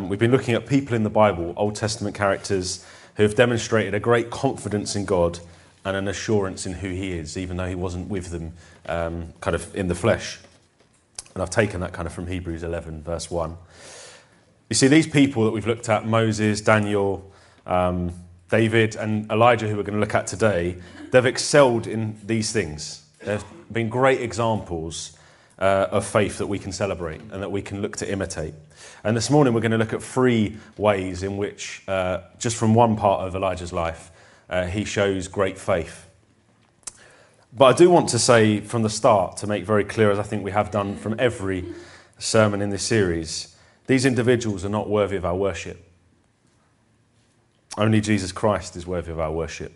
We've been looking at people in the Bible, Old Testament characters, who have demonstrated a great confidence in God and an assurance in who he is, even though he wasn't with them kind of in the flesh. And I've taken that kind of from Hebrews 11, verse 1. You see, these people that we've looked at, Moses, Daniel, David and Elijah, who we're going to look at today, they've excelled in these things. They've been great examples of faith that we can celebrate and that we can look to imitate. And this morning we're going to look at 3 ways in which, just from one part of Elijah's life, he shows great faith. But I do want to say from the start, to make very clear, as I think we have done from every sermon in this series, these individuals are not worthy of our worship. Only Jesus Christ is worthy of our worship.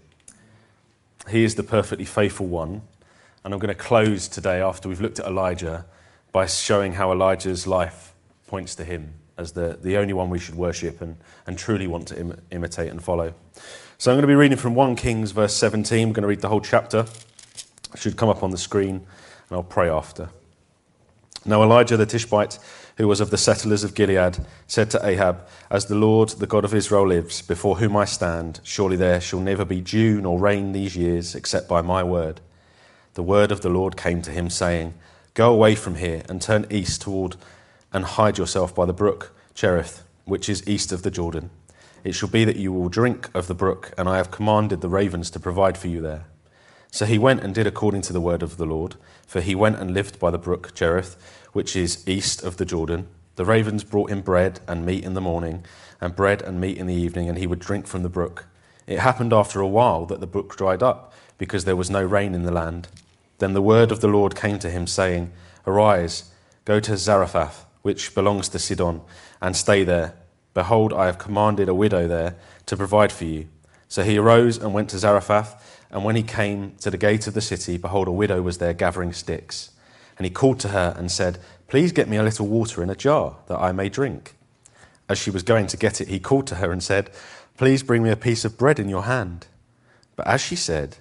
He is the perfectly faithful one. And I'm going to close today, after we've looked at Elijah, by showing how Elijah's life points to him as the only one we should worship and truly want to imitate and follow. So I'm going to be reading from 1 Kings verse 17. We're going to read the whole chapter. It should come up on the screen, and I'll pray after. Now Elijah the Tishbite, who was of the settlers of Gilead, said to Ahab, "As the Lord, the God of Israel lives, before whom I stand, surely there shall neither be dew nor rain these years, except by my word." The word of the Lord came to him, saying, "Go away from here and turn east toward and hide yourself by the brook Cherith, which is east of the Jordan. It shall be that you will drink of the brook, and I have commanded the ravens to provide for you there." So he went and did according to the word of the Lord, for he went and lived by the brook Cherith, which is east of the Jordan. The ravens brought him bread and meat in the morning, and bread and meat in the evening, and he would drink from the brook. It happened after a while that the brook dried up, because there was no rain in the land. Then the word of the Lord came to him, saying, "Arise, go to Zarephath, which belongs to Sidon, and stay there. Behold, I have commanded a widow there to provide for you." So he arose and went to Zarephath, and when he came to the gate of the city, behold, a widow was there gathering sticks. And he called to her and said, "Please get me a little water in a jar, that I may drink." As she was going to get it, he called to her and said, "Please bring me a piece of bread in your hand." But she said,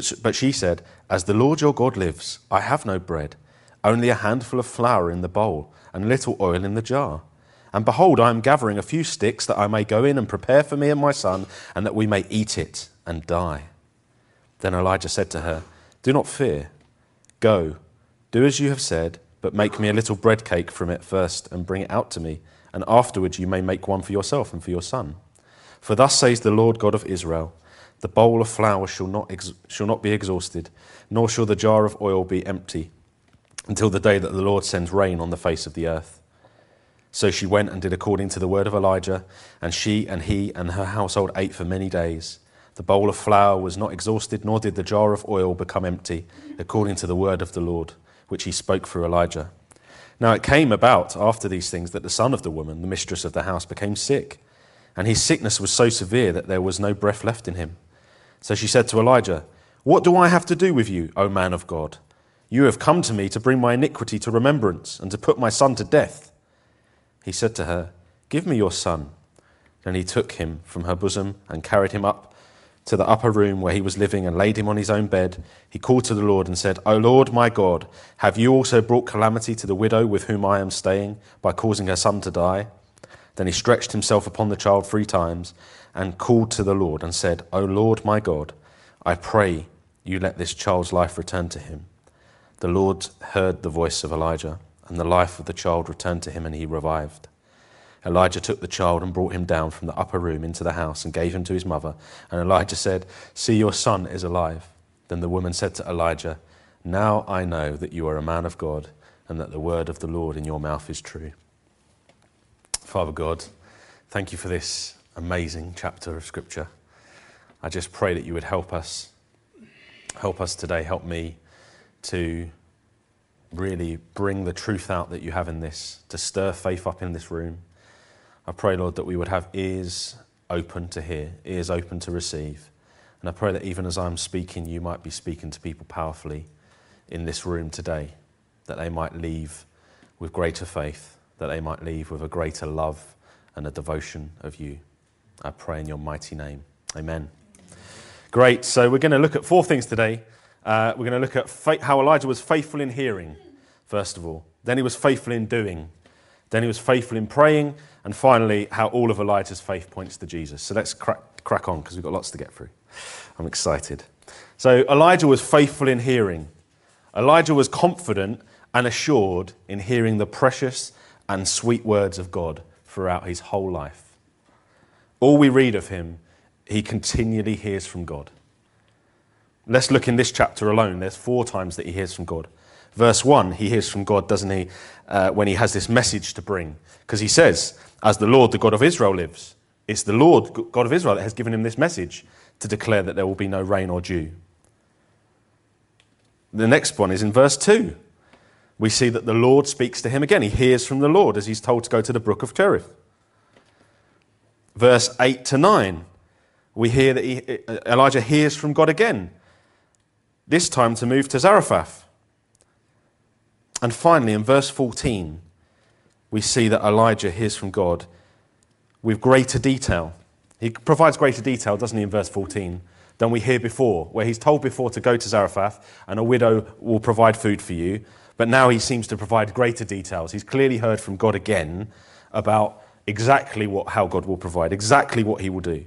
"As the Lord your God lives, I have no bread, only a handful of flour in the bowl and a little oil in the jar. And behold, I am gathering a few sticks that I may go in and prepare for me and my son, and that we may eat it and die." Then Elijah said to her, "Do not fear. Go, do as you have said, but make me a little bread cake from it first and bring it out to me, and afterwards you may make one for yourself and for your son. For thus says the Lord God of Israel, the bowl of flour shall not be exhausted, nor shall the jar of oil be empty, until the day that the Lord sends rain on the face of the earth." So she went and did according to the word of Elijah, and she and he and her household ate for many days. The bowl of flour was not exhausted, nor did the jar of oil become empty, according to the word of the Lord, which he spoke through Elijah. Now it came about after these things that the son of the woman, the mistress of the house, became sick, and his sickness was so severe that there was no breath left in him. So she said to Elijah, "What do I have to do with you, O man of God? You have come to me to bring my iniquity to remembrance and to put my son to death." He said to her, "Give me your son." Then he took him from her bosom and carried him up to the upper room where he was living and laid him on his own bed. He called to the Lord and said, "O Lord my God, have you also brought calamity to the widow with whom I am staying by causing her son to die?" Then he stretched himself upon the child 3 times and called to the Lord and said, "O Lord my God, I pray you let this child's life return to him." The Lord heard the voice of Elijah, and the life of the child returned to him, and he revived. Elijah took the child and brought him down from the upper room into the house and gave him to his mother. And Elijah said, "See, your son is alive." Then the woman said to Elijah, "Now I know that you are a man of God, and that the word of the Lord in your mouth is true." Father God, thank you for this amazing chapter of Scripture. I just pray that you would help us today, help me to really bring the truth out that you have in this, to stir faith up in this room. I pray, Lord, that we would have ears open to hear, ears open to receive. And I pray that even as I'm speaking, you might be speaking to people powerfully in this room today, that they might leave with greater faith, that they might leave with a greater love and a devotion of you. I pray in your mighty name. Amen. Great. So we're going to look at 4 things today. We're going to look at how Elijah was faithful in hearing, first of all. Then he was faithful in doing. Then he was faithful in praying, and finally, how all of Elijah's faith points to Jesus. So let's crack on, because we've got lots to get through. I'm excited. So Elijah was faithful in hearing. Elijah was confident and assured in hearing the precious and sweet words of God throughout his whole life. All we read of him, he continually hears from God. Let's look in this chapter alone. There's 4 times that he hears from God. Verse 1, he hears from God, doesn't he, when he has this message to bring. Because he says, as the Lord, the God of Israel lives. It's the Lord, God of Israel, that has given him this message to declare that there will be no rain or dew. The next one is in verse 2. We see that the Lord speaks to him again. He hears from the Lord as he's told to go to the brook of Cherith. Verse 8 to 9, we hear that Elijah hears from God again, this time to move to Zarephath. And finally, in verse 14, we see that Elijah hears from God with greater detail. He provides greater detail, doesn't he, in verse 14, than we hear before, where he's told before to go to Zarephath and a widow will provide food for you. But now he seems to provide greater details. He's clearly heard from God again about exactly how God will provide, exactly what he will do.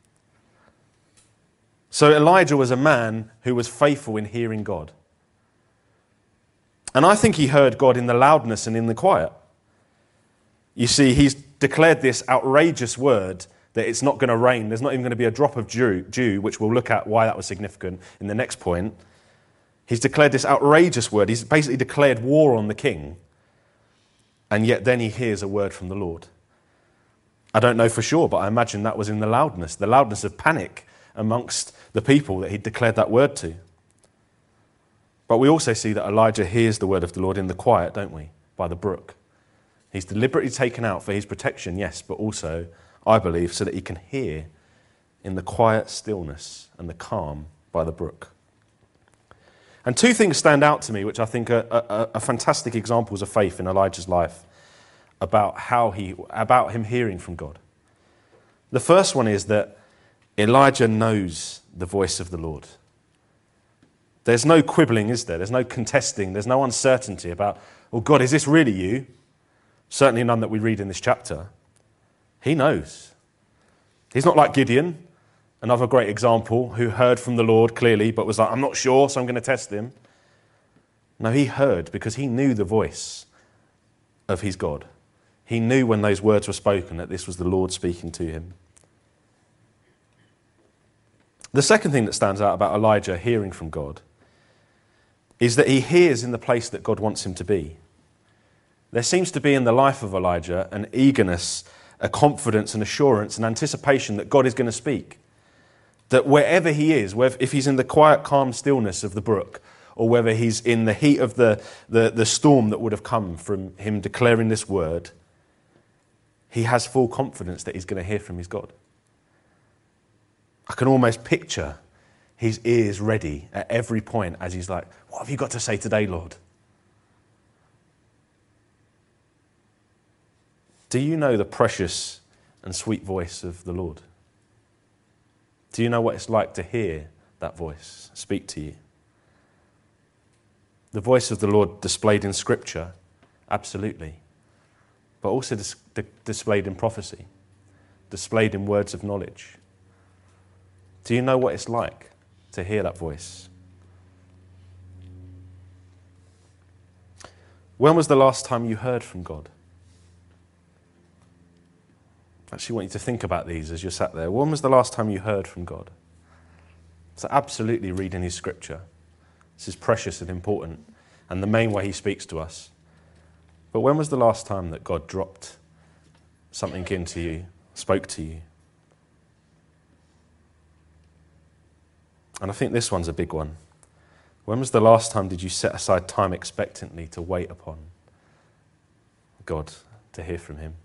So Elijah was a man who was faithful in hearing God. And I think he heard God in the loudness and in the quiet. You see, he's declared this outrageous word that it's not going to rain. There's not even going to be a drop of dew, which we'll look at why that was significant in the next point. He's declared this outrageous word. He's basically declared war on the king. And yet then he hears a word from the Lord. I don't know for sure, but I imagine that was in the loudness of panic amongst the people that he'd declared that word to. But we also see that Elijah hears the word of the Lord in the quiet, don't we? By the brook. He's deliberately taken out for his protection, yes, but also, I believe, so that he can hear in the quiet stillness and the calm by the brook. And 2 things stand out to me, which I think are fantastic examples of faith in Elijah's life about him hearing from God. The first one is that Elijah knows the voice of the Lord. There's no quibbling, is there? There's no contesting. There's no uncertainty about, oh God, is this really you? Certainly none that we read in this chapter. He knows. He's not like Gideon, another great example, who heard from the Lord clearly, but was like, I'm not sure, so I'm going to test him. No, he heard because he knew the voice of his God. He knew when those words were spoken that this was the Lord speaking to him. The second thing that stands out about Elijah hearing from God is that he hears in the place that God wants him to be. There seems to be in the life of Elijah an eagerness, a confidence, an assurance, an anticipation that God is going to speak. That wherever he is, if he's in the quiet, calm stillness of the brook, or whether he's in the heat of the storm that would have come from him declaring this word, he has full confidence that he's going to hear from his God. I can almost picture his ears ready at every point as he's like, what have you got to say today, Lord? Do you know the precious and sweet voice of the Lord? Do you know what it's like to hear that voice speak to you? The voice of the Lord displayed in Scripture, absolutely. But also displayed in prophecy, displayed in words of knowledge. Do you know what it's like to hear that voice? When was the last time you heard from God? I actually want you to think about these as you're sat there. When was the last time you heard from God? So absolutely reading his Scripture. This is precious and important, and the main way he speaks to us. But when was the last time that God dropped something into you, spoke to you? And I think this one's a big one. When was the last time did you set aside time expectantly to wait upon God, to hear from him?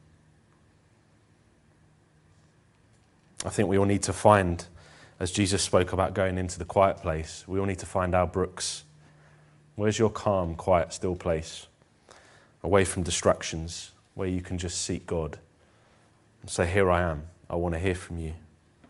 I think we all need to find, as Jesus spoke about going into the quiet place, we all need to find our brooks. Where's your calm, quiet, still place? Away from distractions, where you can just seek God and say, here I am, I want to hear from you.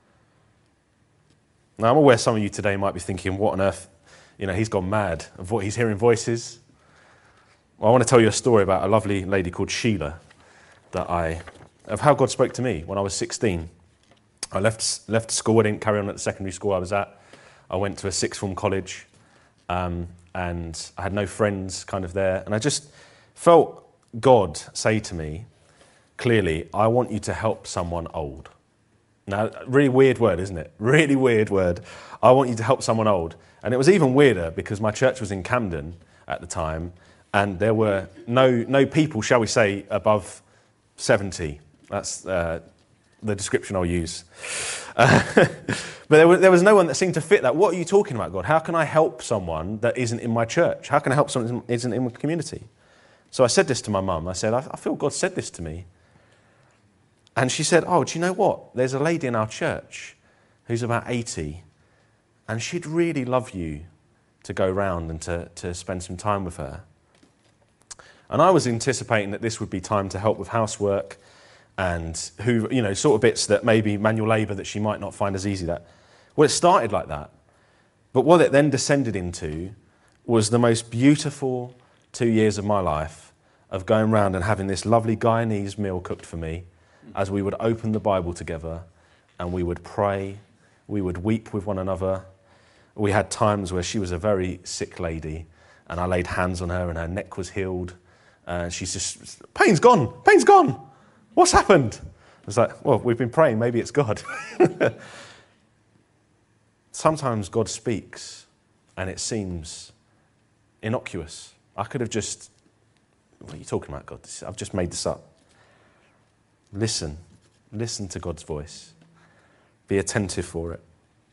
Now, I'm aware some of you today might be thinking, what on earth, he's gone mad, he's hearing voices. Well, I want to tell you a story about a lovely lady called Sheila. of how God spoke to me when I was 16. I left school. I didn't carry on at the secondary school I was at. I went to a sixth form college, and I had no friends kind of there. And I just felt God say to me, clearly, I want you to help someone old. Now, really weird word, isn't it? Really weird word. I want you to help someone old. And it was even weirder because my church was in Camden at the time, and there were no people, shall we say, above 70. That's the description I'll use. But there was no one that seemed to fit that. What are you talking about, God? How can I help someone that isn't in my church? How can I help someone that isn't in my community? So I said this to my mum. I said, I feel God said this to me. And she said, oh, do you know what? There's a lady in our church who's about 80, and she'd really love you to go round and to spend some time with her. And I was anticipating that this would be time to help with housework and sort of bits that maybe manual labour that she might not find as easy. Well, it started like that. But what it then descended into was the most beautiful 2 years of my life of going round and having this lovely Guyanese meal cooked for me as we would open the Bible together and we would pray, we would weep with one another. We had times where she was a very sick lady and I laid hands on her and her neck was healed. And she's just, pain's gone, what's happened? I was like, well, we've been praying, maybe it's God. Sometimes God speaks and it seems innocuous. I could have just, what are you talking about, God? I've just made this up. Listen to God's voice. Be attentive for it.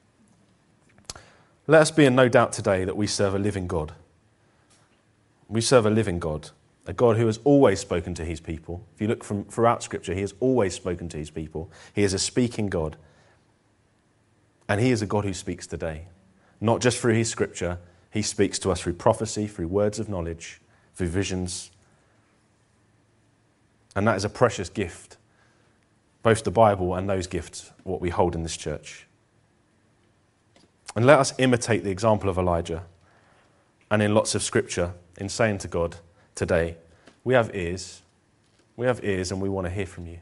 Let us be in no doubt today that we serve a living God. We serve a living God, a God who has always spoken to his people. If you look from throughout Scripture, he has always spoken to his people. He is a speaking God. And he is a God who speaks today. Not just through his Scripture, he speaks to us through prophecy, through words of knowledge, through visions. And that is a precious gift. Both the Bible and those gifts, what we hold in this church. And let us imitate the example of Elijah. And in lots of Scripture, in saying to God today, we have ears and we want to hear from you.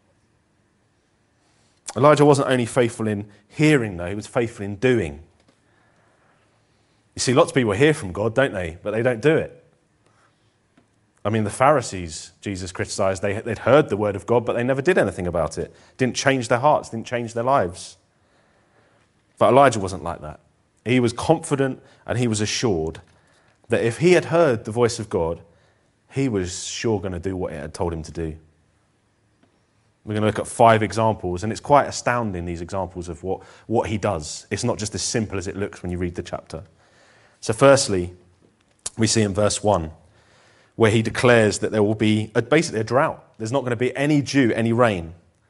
Elijah wasn't only faithful in hearing, though, he was faithful in doing. You see, lots of people hear from God, don't they? But they don't do it. I mean, the Pharisees, Jesus criticised, they'd heard the word of God, but they never did anything about it. Didn't change their hearts, didn't change their lives. But Elijah wasn't like that. He was confident and he was assured that if he had heard the voice of God, he was sure going to do what it had told him to do. We're going to look at 5 examples, and it's quite astounding, these examples of what he does. It's not just as simple as it looks when you read the chapter. So firstly, we see in verse 1, where he declares that there will be basically a drought. There's not going to be any dew, any rain.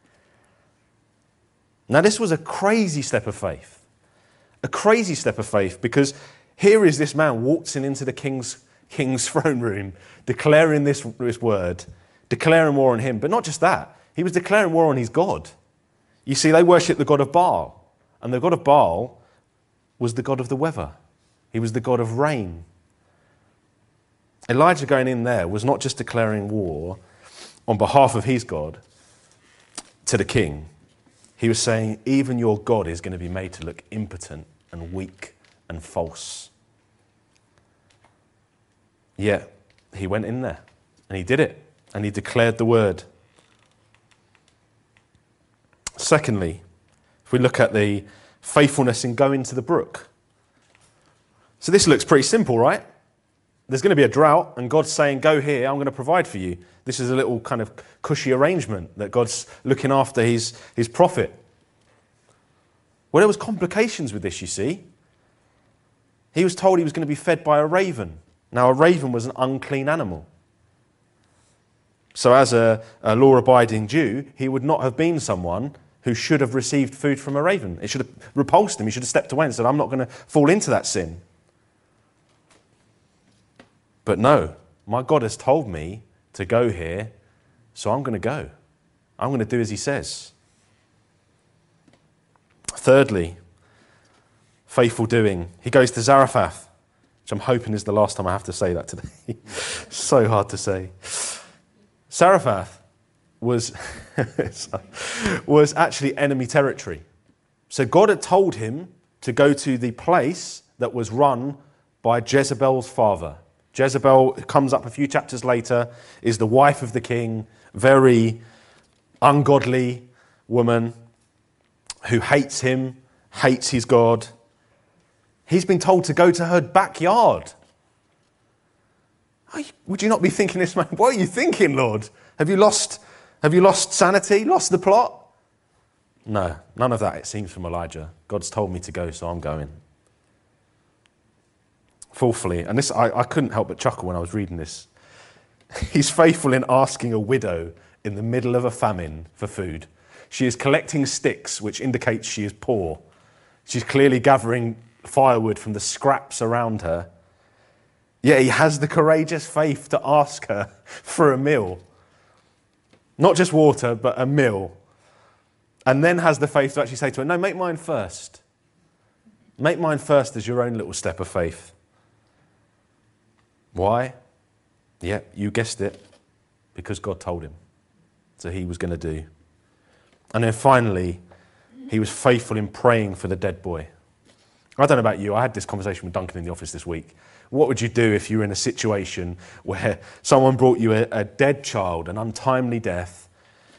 Now this was a crazy step of faith. A crazy step of faith, because here is this man waltzing into the king's throne room, declaring this word, declaring war on him. But not just that. He was declaring war on his God. You see, they worshipped the god of Baal. And the god of Baal was the god of the weather. He was the god of rain. Elijah going in there was not just declaring war on behalf of his God to the king. He was saying, even your God is going to be made to look impotent and weak and false. Yet, he went in there and he did it and he declared the word. Secondly, if we look at the faithfulness in going to the brook. So this looks pretty simple, right? There's going to be a drought and God's saying, go here, I'm going to provide for you. This is a little kind of cushy arrangement that God's looking after his prophet. Well, there was complications with this, you see. He was told he was going to be fed by a raven. Now, a raven was an unclean animal. So as a law-abiding Jew, he would not have been someone who should have received food from a raven. It should have repulsed him. He should have stepped away and said, I'm not going to fall into that sin. But no, my God has told me to go here, so I'm going to go. I'm going to do as he says. Thirdly, faithful doing. He goes to Zarephath, which I'm hoping is the last time I have to say that today. So hard to say. Zarephath, was, was actually enemy territory. So God had told him to go to the place that was run by Jezebel's father. Jezebel comes up a few chapters later, is the wife of the king, very ungodly woman who hates him, hates his God. He's been told to go to her backyard. Would you not be thinking this, man? What are you thinking, Lord? Have you lost sanity, lost the plot? No, none of that, it seems, from Elijah. God's told me to go, so I'm going. Fourthly, and this I couldn't help but chuckle when I was reading this, he's faithful in asking a widow in the middle of a famine for food. She is collecting sticks, which indicates she is poor. She's clearly gathering firewood from the scraps around her. Yet he has the courageous faith to ask her for a meal. Not just water, but a meal. And then has the faith to actually say to her, no, make mine first. Make mine first as your own little step of faith. Why? Yeah, you guessed it. Because God told him. So he was going to do. And then finally, he was faithful in praying for the dead boy. I don't know about you, I had this conversation with Duncan in the office this week. What would you do if you were in a situation where someone brought you a dead child, an untimely death?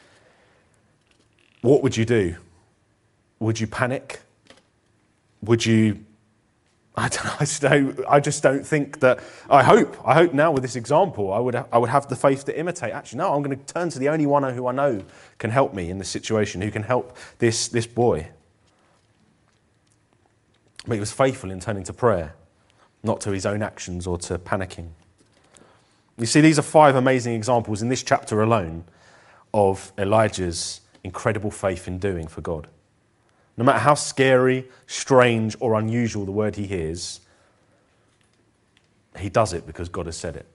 What would you do? Would you panic? Would you... I just don't think that... I hope now with this example, I would have the faith to imitate. Actually, no, I'm going to turn to the only one who I know can help me in this situation, who can help this boy. But he was faithful in turning to prayer, not to his own actions or to panicking. You see, these are 5 amazing examples in this chapter alone of Elijah's incredible faith in doing for God. No matter how scary, strange, or unusual the word he hears, he does it because God has said it.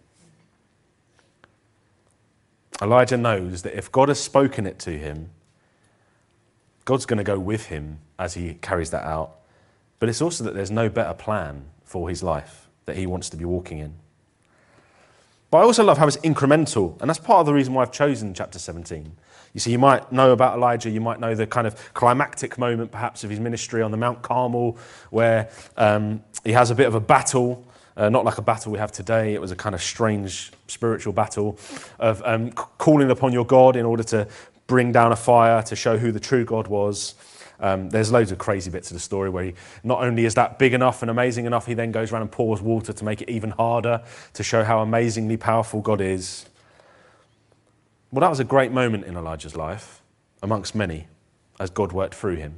Elijah knows that if God has spoken it to him, God's going to go with him as he carries that out. But it's also that there's no better plan for his life that he wants to be walking in. But I also love how it's incremental, and that's part of the reason why I've chosen chapter 17. You see, you might know about Elijah, you might know the kind of climactic moment perhaps of his ministry on the Mount Carmel, where he has a bit of a battle, not like a battle we have today. It was a kind of strange spiritual battle of calling upon your God in order to bring down a fire to show who the true God was. There's loads of crazy bits of the story where he, not only is that big enough and amazing enough, he then goes around and pours water to make it even harder to show how amazingly powerful God is. Well, that was a great moment in Elijah's life, amongst many, as God worked through him.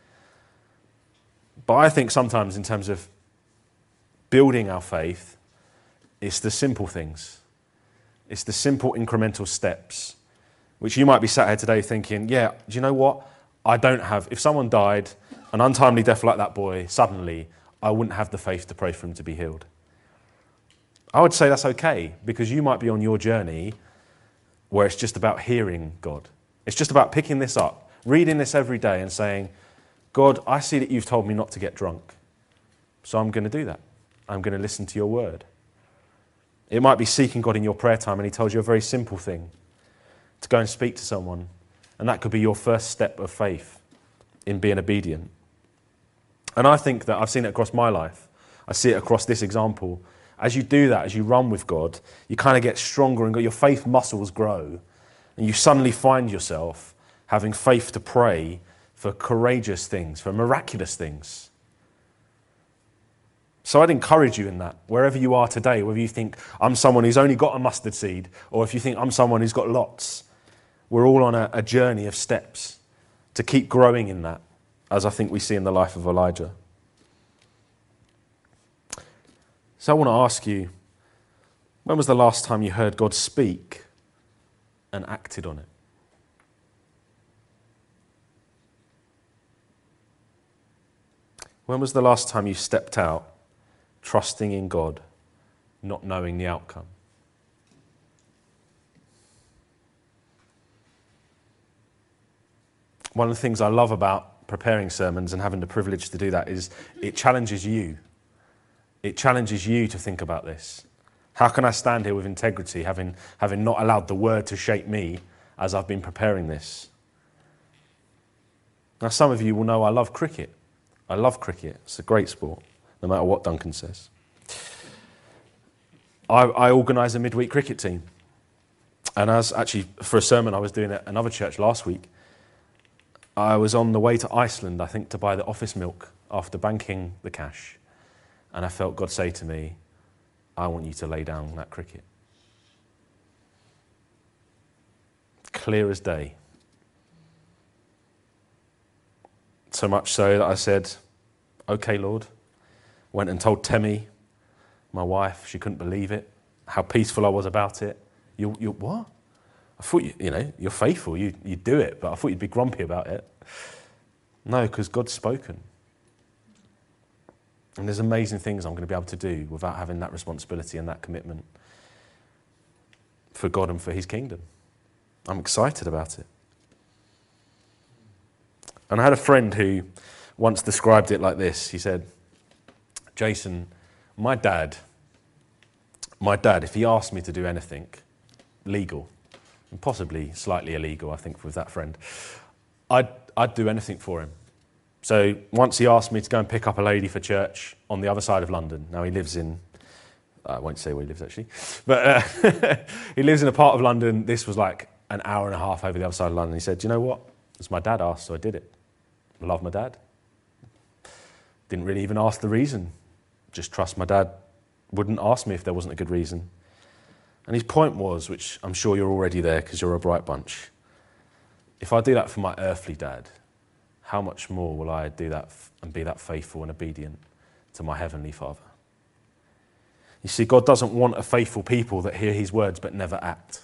But I think sometimes in terms of building our faith, it's the simple things. It's the simple incremental steps, which you might be sat here today thinking, yeah, do you know what? I don't have, if someone died, an untimely death like that boy, suddenly, I wouldn't have the faith to pray for him to be healed. I would say that's okay, because you might be on your journey where it's just about hearing God. It's just about picking this up, reading this every day and saying, God, I see that you've told me not to get drunk, so I'm going to do that. I'm going to listen to your word. It might be seeking God in your prayer time and he tells you a very simple thing, to go and speak to someone. And that could be your first step of faith in being obedient. And I think that I've seen it across my life. I see it across this example. As you do that, as you run with God, you kind of get stronger and your faith muscles grow. And you suddenly find yourself having faith to pray for courageous things, for miraculous things. So I'd encourage you in that, wherever you are today, whether you think I'm someone who's only got a mustard seed, or if you think I'm someone who's got lots, we're all on a journey of steps to keep growing in that, as I think we see in the life of Elijah. So I want to ask you, when was the last time you heard God speak and acted on it? When was the last time you stepped out, trusting in God, not knowing the outcome? One of the things I love about preparing sermons and having the privilege to do that is it challenges you. It challenges you to think about this. How can I stand here with integrity, having not allowed the word to shape me as I've been preparing this. Now, some of you will know I love cricket. I love cricket. It's a great sport, no matter what Duncan says. I organise a midweek cricket team. And as actually for a sermon I was doing at another church last week, I was on the way to Iceland, I think, to buy the office milk after banking the cash. And I felt God say to me, I want you to lay down that cricket. Clear as day. So much so that I said, okay, Lord. Went and told Temi, my wife. She couldn't believe it, how peaceful I was about it. You what? I thought, you're faithful, you do it, but I thought you'd be grumpy about it. No, because God's spoken. And there's amazing things I'm going to be able to do without having that responsibility and that commitment for God and for his kingdom. I'm excited about it. And I had a friend who once described it like this. He said, Jason, my dad, if he asked me to do anything legal, and possibly slightly illegal, I think, with that friend, I'd do anything for him. So once he asked me to go and pick up a lady for church on the other side of London. Now he lives in, I won't say where he lives actually, but he lives in a part of London. This was like an hour and a half over the other side of London. He said, do you know what? It's my dad asked, so I did it. I love my dad. Didn't really even ask the reason. Just trust my dad wouldn't ask me if there wasn't a good reason. And his point was, which I'm sure you're already there because you're a bright bunch, if I do that for my earthly dad, how much more will I do that and be that faithful and obedient to my heavenly Father? You see, God doesn't want a faithful people that hear his words but never act.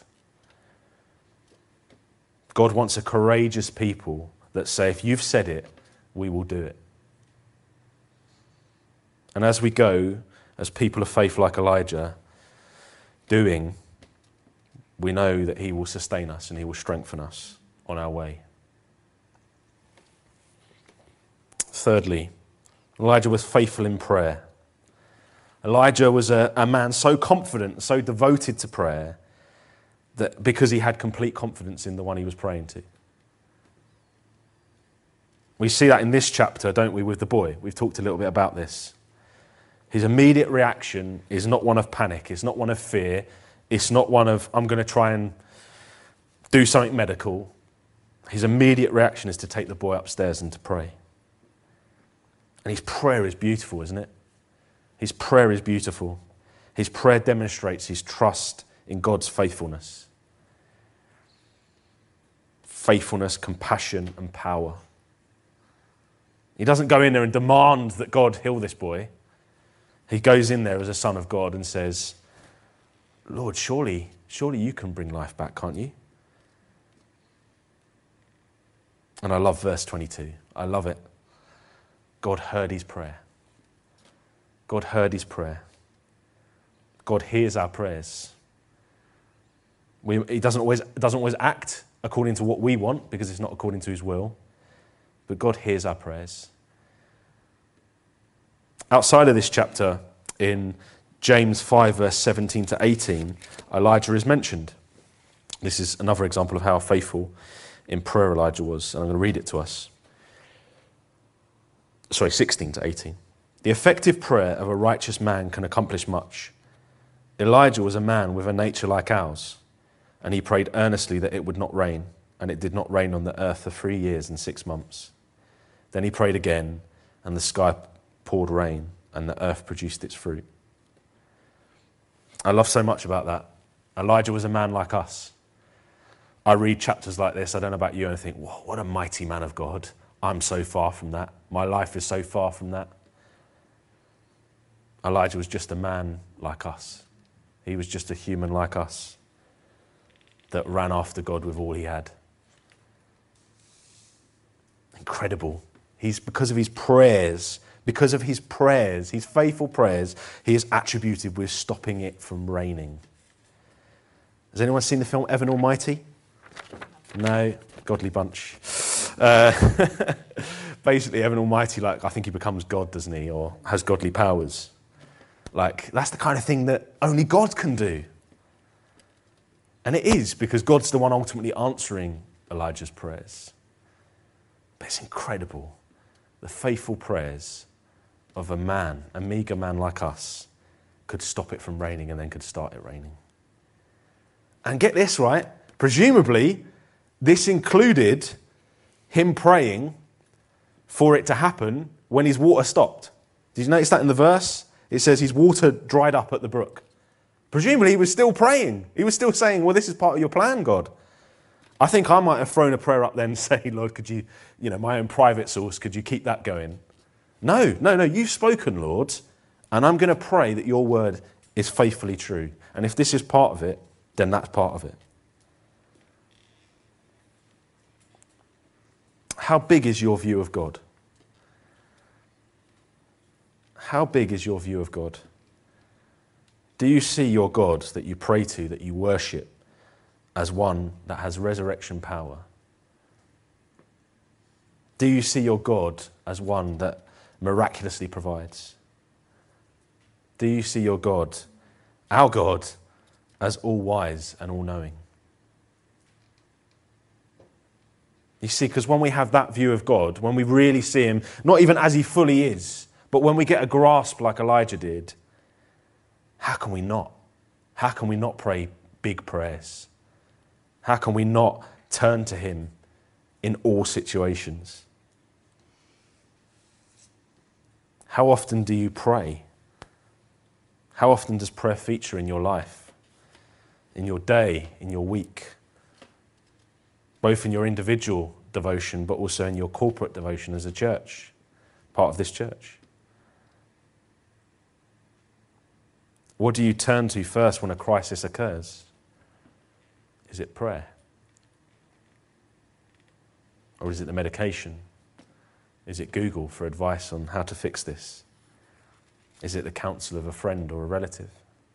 God wants a courageous people that say, if you've said it, we will do it. And as we go, as people of faith like Elijah, doing, we know that he will sustain us and he will strengthen us on our way. Thirdly, Elijah was faithful in prayer. Elijah was a man so confident, so devoted to prayer, that because he had complete confidence in the one he was praying to. We see that in this chapter, don't we, with the boy? We've talked a little bit about this. His immediate reaction is not one of panic. It's not one of fear. It's not one of, I'm going to try and do something medical. His immediate reaction is to take the boy upstairs and to pray. And his prayer is beautiful, isn't it? His prayer is beautiful. His prayer demonstrates his trust in God's faithfulness. Faithfulness, compassion, and power. He doesn't go in there and demand that God heal this boy. He goes in there as a son of God and says, Lord, surely you can bring life back, can't you? And I love verse 22. I love it. God heard his prayer. God heard his prayer. God hears our prayers. He doesn't always act according to what we want because it's not according to his will. But God hears our prayers. Outside of this chapter, in James 5, verse 17 to 18, Elijah is mentioned. This is another example of how faithful in prayer Elijah was. And I'm going to read it to us. 16 to 18. The effective prayer of a righteous man can accomplish much. Elijah was a man with a nature like ours, and he prayed earnestly that it would not rain, and it did not rain on the earth for 3 years and 6 months. Then he prayed again, and the sky poured rain, and the earth produced its fruit. I love so much about that. Elijah was a man like us. I read chapters like this, I don't know about you, and I think, whoa, what a mighty man of God. I'm so far from that. My life is so far from that. Elijah was just a man like us. He was just a human like us that ran after God with all he had. Incredible. Because of his prayers, his faithful prayers, he is attributed with stopping it from raining. Has anyone seen the film Evan Almighty? No? Godly bunch. Basically, Evan Almighty, I think he becomes God, doesn't he? Or has godly powers. That's the kind of thing that only God can do. And it is, because God's the one ultimately answering Elijah's prayers. But it's incredible, the faithful prayers of a man, a meager man like us, could stop it from raining and then could start it raining. And get this, right? Presumably, this included him praying for it to happen when his water stopped. Did you notice that in the verse? It says his water dried up at the brook. Presumably, he was still praying. He was still saying, well, this is part of your plan, God. I think I might have thrown a prayer up then and say, Lord, could you, my own private source, could you keep that going? No, you've spoken, Lord, and I'm going to pray that your word is faithfully true. And if this is part of it, then that's part of it. How big is your view of God? How big is your view of God? Do you see your God that you pray to, that you worship, as one that has resurrection power? Do you see your God as one that miraculously provides? Do you see your God, our God, as all-wise and all-knowing? You see, because when we have that view of God, when we really see him, not even as he fully is, but when we get a grasp like Elijah did, how can we not? How can we not pray big prayers? How can we not turn to him in all situations? How often do you pray? How often does prayer feature in your life, in your day, in your week? Both in your individual devotion, but also in your corporate devotion as a church, part of this church. What do you turn to first when a crisis occurs? Is it prayer? Or is it the medication? Is it Google for advice on how to fix this? Is it the counsel of a friend or a relative?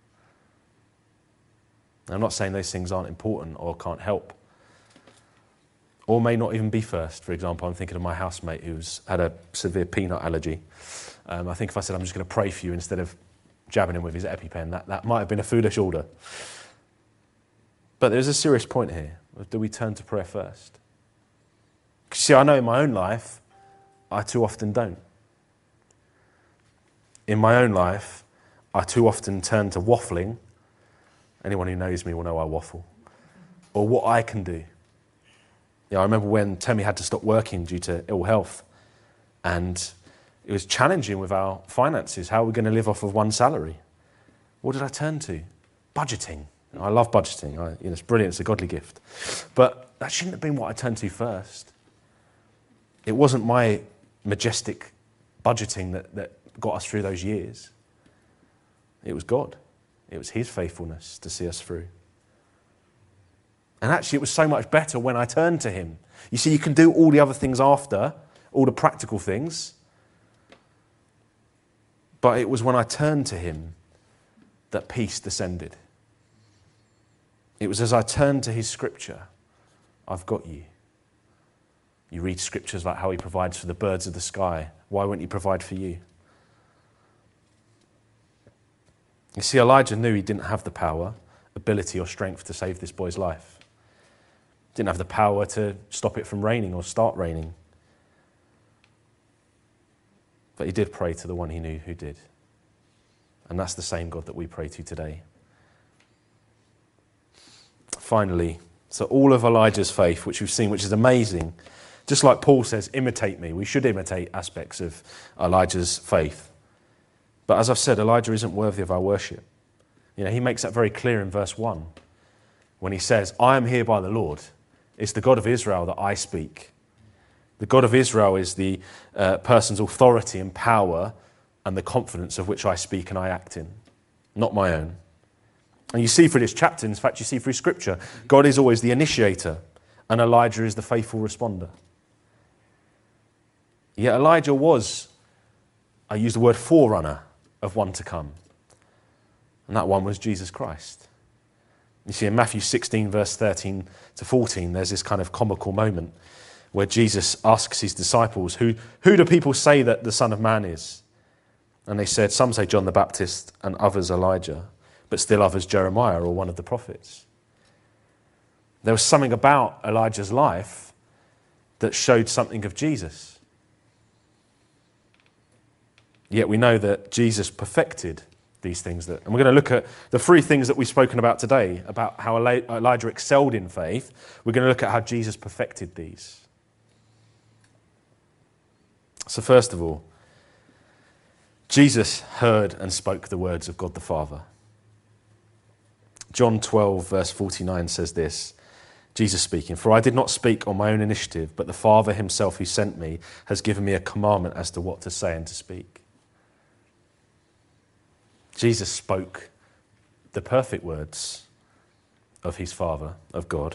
I'm not saying those things aren't important or can't help, or may not even be first. For example, I'm thinking of my housemate who's had a severe peanut allergy. I think if I said, I'm just going to pray for you instead of jabbing him with his EpiPen, that might have been a foolish order. But there's a serious point here. Do we turn to prayer first? See, I know in my own life, I too often don't. In my own life, I too often turn to waffling. Anyone who knows me will know I waffle. Or what I can do. I remember when Temi had to stop working due to ill health, and it was challenging with our finances. How are we going to live off of one salary? What did I turn to? Budgeting. I love budgeting. It's brilliant. It's a godly gift. But that shouldn't have been what I turned to first. It wasn't my majestic budgeting that got us through those years. It was God. It was his faithfulness to see us through. And actually, it was so much better when I turned to him. You see, you can do all the other things after, all the practical things. But it was when I turned to him that peace descended. It was as I turned to his scripture, I've got you. You read scriptures like how he provides for the birds of the sky. Why won't he provide for you? You see, Elijah knew he didn't have the power, ability, or strength to save this boy's life. Didn't have the power to stop it from raining or start raining. But he did pray to the one he knew who did. And that's the same God that we pray to today. Finally, so all of Elijah's faith, which we've seen, which is amazing, just like Paul says, imitate me. We should imitate aspects of Elijah's faith. But as I've said, Elijah isn't worthy of our worship. He makes that very clear in verse 1 when he says, I am here by the Lord. It's the God of Israel that I speak. The God of Israel is the person's authority and power and the confidence of which I speak and I act in, not my own. And you see through this chapter, in fact, you see through Scripture, God is always the initiator and Elijah is the faithful responder. Yet Elijah was, I use the word forerunner, of one to come. And that one was Jesus Christ. You see, in Matthew 16, verse 13 to 14, there's this kind of comical moment where Jesus asks his disciples, who do people say that the Son of Man is? And they said, some say John the Baptist and others Elijah, but still others Jeremiah or one of the prophets. There was something about Elijah's life that showed something of Jesus. Yet we know that Jesus perfected these things. And we're going to look at the three things that we've spoken about today, about how Elijah excelled in faith. We're going to look at how Jesus perfected these. So first of all, Jesus heard and spoke the words of God the Father. John 12, verse 49 says this, Jesus speaking, "For I did not speak on my own initiative, but the Father himself who sent me has given me a commandment as to what to say and to speak." Jesus spoke the perfect words of his Father, of God.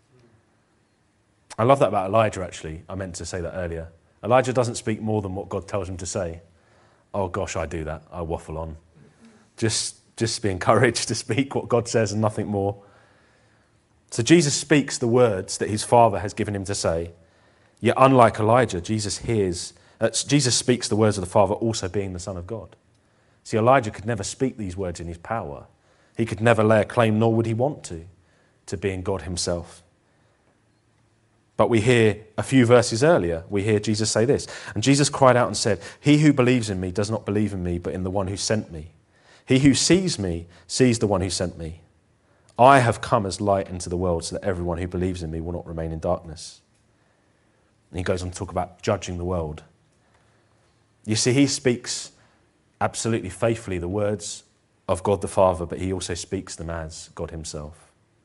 I love that about Elijah, actually. I meant to say that earlier. Elijah doesn't speak more than what God tells him to say. Oh gosh, I do that. I waffle on. Just be encouraged to speak what God says and nothing more. So Jesus speaks the words that his Father has given him to say. Yet unlike Elijah, Jesus speaks the words of the Father also being the Son of God. See, Elijah could never speak these words in his power. He could never lay a claim, nor would he want to being God himself. But we hear a few verses earlier, we hear Jesus say this. "And Jesus cried out and said, 'He who believes in me does not believe in me, but in the one who sent me. He who sees me sees the one who sent me. I have come as light into the world so that everyone who believes in me will not remain in darkness.'" And he goes on to talk about judging the world. You see, he speaks absolutely faithfully the words of God the Father, but he also speaks them as God himself.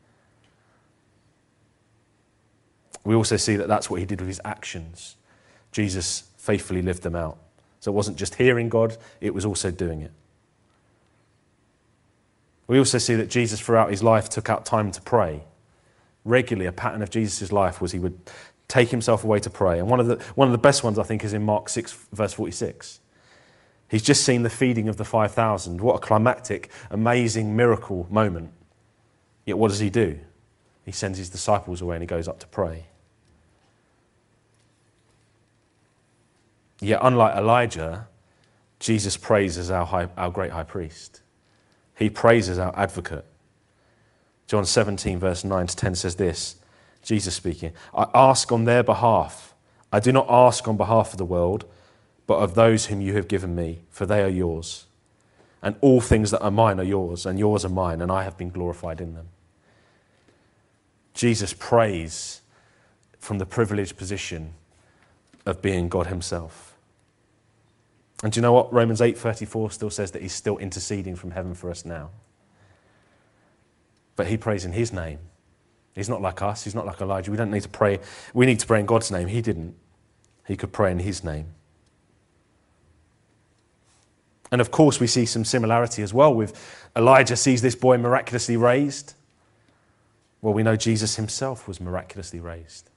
We also see that that's what he did with his actions. Jesus faithfully lived them out. So it wasn't just hearing God, it was also doing it. We also see that Jesus throughout his life took out time to pray. Regularly, a pattern of Jesus' life was he would take himself away to pray. And one of the best ones, I think, is in Mark 6, verse 46. He's just seen the feeding of the 5,000. What a climactic, amazing miracle moment. Yet what does he do? He sends his disciples away and he goes up to pray. Yet unlike Elijah, Jesus prays as our great high priest. He prays as our advocate. John 17, verse 9 to 10 says this, Jesus speaking, "I ask on their behalf. I do not ask on behalf of the world, but of those whom you have given me, for they are yours. And all things that are mine are yours, and yours are mine, and I have been glorified in them." Jesus prays from the privileged position of being God himself. And do you know what? Romans 8:34 still says that he's still interceding from heaven for us now. But he prays in his name. He's not like us. He's not like Elijah. We don't need to pray. We need to pray in God's name. He didn't. He could pray in his name. And of course, we see some similarity as well with Elijah sees this boy miraculously raised. Well, we know Jesus himself was miraculously raised.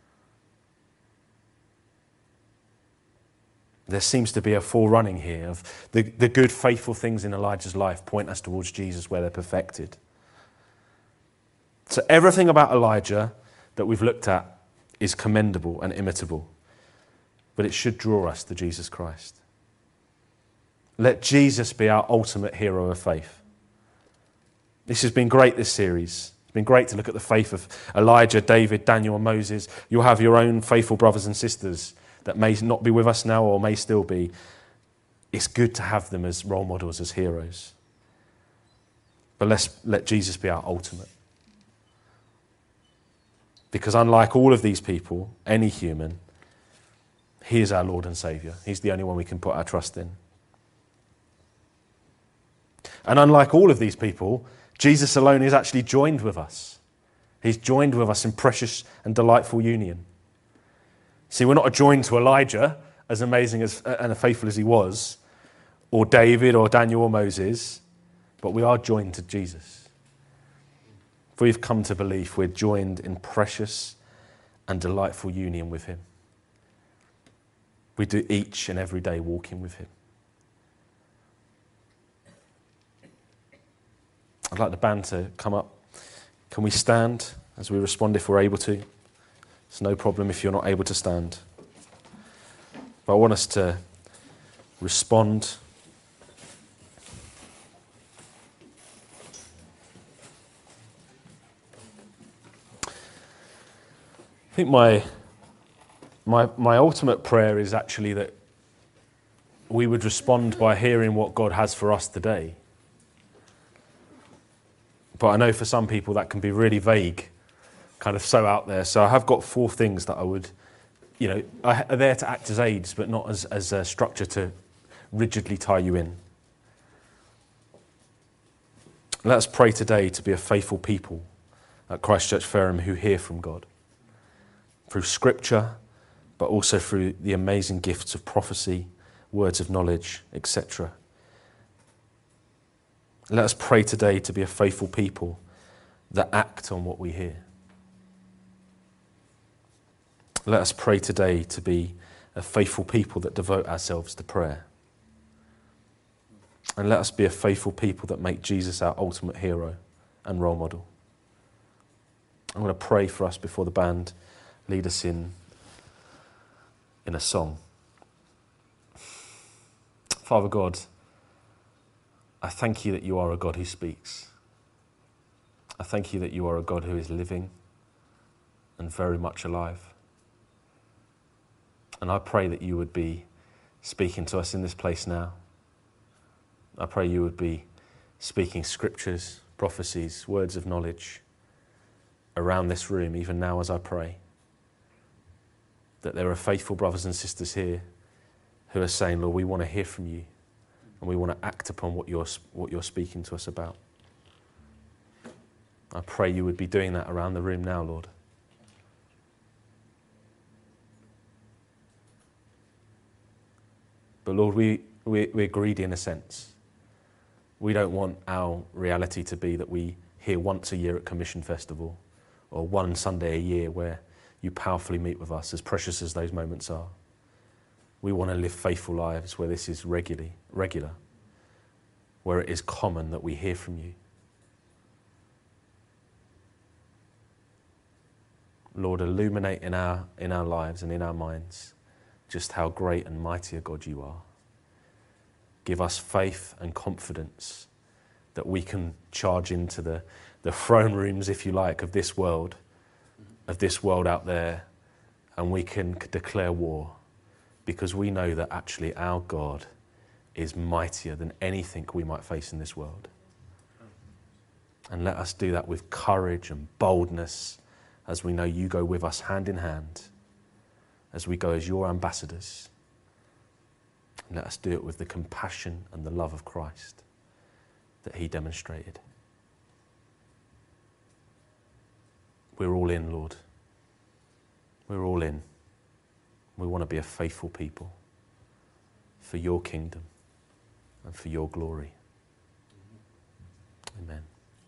There seems to be a forerunning here of the good, faithful things in Elijah's life point us towards Jesus where they're perfected. So everything about Elijah that we've looked at is commendable and imitable, but it should draw us to Jesus Christ. Let Jesus be our ultimate hero of faith. This has been great, this series. It's been great to look at the faith of Elijah, David, Daniel, and Moses. You'll have your own faithful brothers and sisters that may not be with us now or may still be. It's good to have them as role models, as heroes. But let's let Jesus be our ultimate. Because unlike all of these people, any human, he is our Lord and Saviour. He's the only one we can put our trust in. And unlike all of these people, Jesus alone is actually joined with us. He's joined with us in precious and delightful union. See, we're not joined to Elijah, as amazing and faithful as he was, or David or Daniel or Moses, but we are joined to Jesus. If we've come to belief, we're joined in precious and delightful union with him. We do each and every day walking with him. I'd like the band to come up. Can we stand as we respond if we're able to? It's no problem if you're not able to stand. But I want us to respond. I think my ultimate prayer is actually that we would respond by hearing what God has for us today. But I know for some people that can be really vague, kind of so out there. So I have got 4 things that I would, are there to act as aids, but not as a structure to rigidly tie you in. Let us pray today to be a faithful people at Christ Church Fareham who hear from God through Scripture, but also through the amazing gifts of prophecy, words of knowledge, etc. Let us pray today to be a faithful people that act on what we hear. Let us pray today to be a faithful people that devote ourselves to prayer. And let us be a faithful people that make Jesus our ultimate hero and role model. I'm going to pray for us before the band lead us in a song. Father God, I thank you that you are a God who speaks. I thank you that you are a God who is living and very much alive. And I pray that you would be speaking to us in this place now. I pray you would be speaking scriptures, prophecies, words of knowledge around this room, even now as I pray. That there are faithful brothers and sisters here who are saying, Lord, we want to hear from you and we want to act upon what you're speaking to us about. I pray you would be doing that around the room now, Lord. But Lord, we're greedy in a sense. We don't want our reality to be that we hear once a year at Commission Festival or one Sunday a year where you powerfully meet with us, as precious as those moments are. We want to live faithful lives where this is regular, where it is common that we hear from you. Lord, illuminate in our lives and in our minds just how great and mighty a God you are. Give us faith and confidence that we can charge into the throne rooms, if you like, of this world out there, and we can declare war because we know that actually our God is mightier than anything we might face in this world. And let us do that with courage and boldness as we know you go with us hand in hand, as we go as your ambassadors. And let us do it with the compassion and the love of Christ that he demonstrated. We're all in, Lord. We're all in. We want to be a faithful people for your kingdom and for your glory.